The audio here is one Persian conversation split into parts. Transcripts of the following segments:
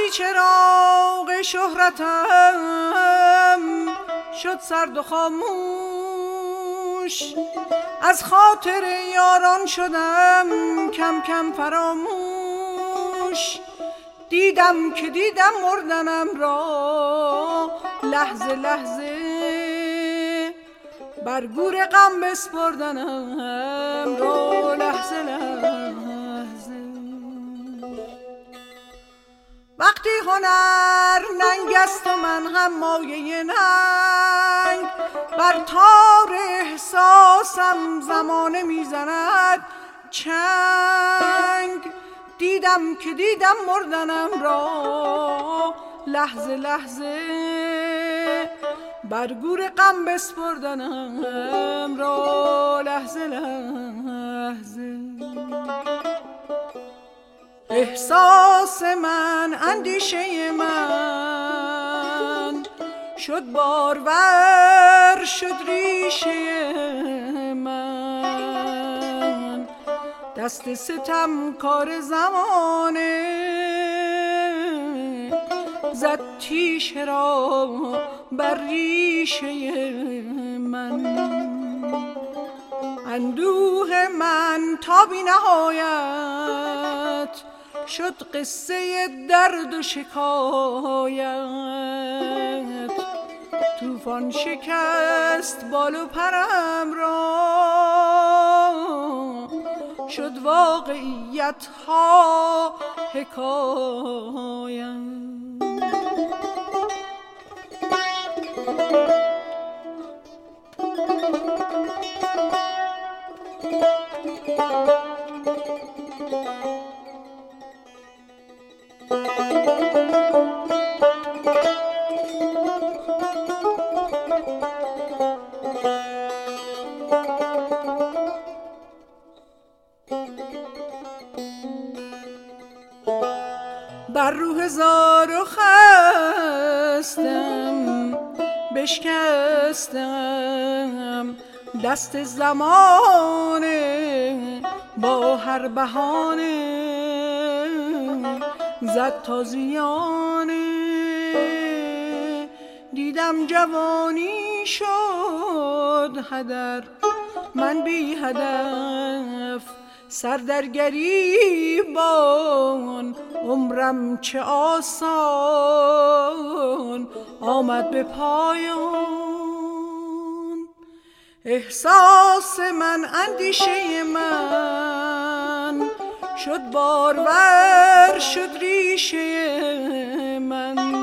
چراغ شهرتم شد سرد و خاموش، از خاطر یاران شدم کم کم فراموش. دیدم که دیدم مردنم را لحظه لحظه، بر گور غم بسپردنم را لحظه لحظه. وقتی هنر ننگ است و من هم مایه ننگ، بر تار احساسم زمانه میزند چنگ. دیدم که دیدم مردنم را لحظه لحظه، بر گور غم بسپردنم را لحظه لحظه. احساس من، اندیشه من شد بارور، شد ریشه من. دست ستم کار زمانه زد تیشه را بر ریشه من. اندوه من تا بی نهایت شد قصه درد و شکایت. طوفان شکست بال و پرم را، شد واقعیت ها حکایت. بر روح زار و خستم بشکستم دست زمانه، با هر بهانه زد تازیانه. دیدم جوانی شد هدر، من بی هدف سر در گریبان. عمرم چه آسان آمد به پایان. احساس من، اندیشه من شد بارور، شد ریشه من.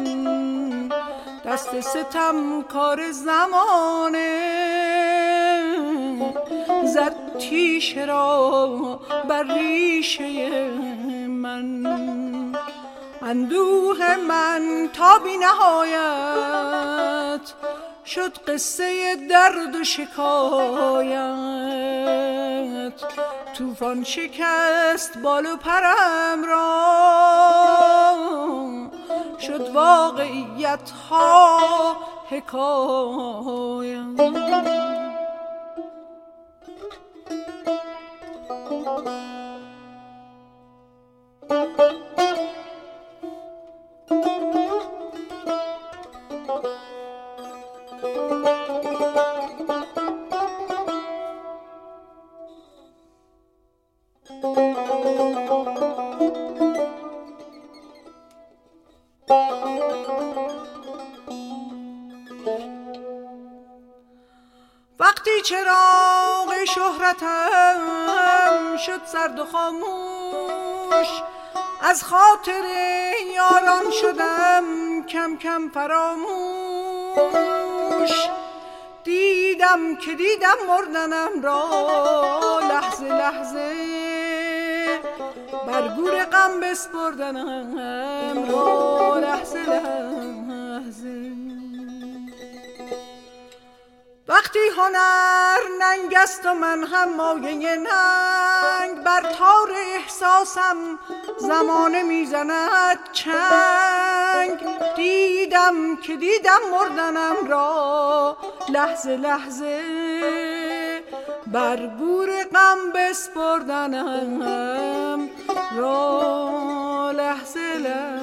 دست ستم کار زمانه زد تیشه را بر ریشه من. اندوه من تا بی نهایت شد قصه درد و شکایت. طوفان شکست بال و پرم را، شد واقعیت ها حکایت. وقتی چراغ شهرتم شد سرد و خاموش، از خاطر یاران شدم کم کم فراموش. دیدم که دیدم مردنم را لحظه لحظه، بر گور غم بسپردنم را لحظه لحظه. وقتی هنر ننگ است و من هم مایه ننگ، بر تار احساسم زمانه میزند چنگ. دیدم که دیدم مردنم را لحظه لحظه، بر گور غم بسپردنم را لحظه لحظه.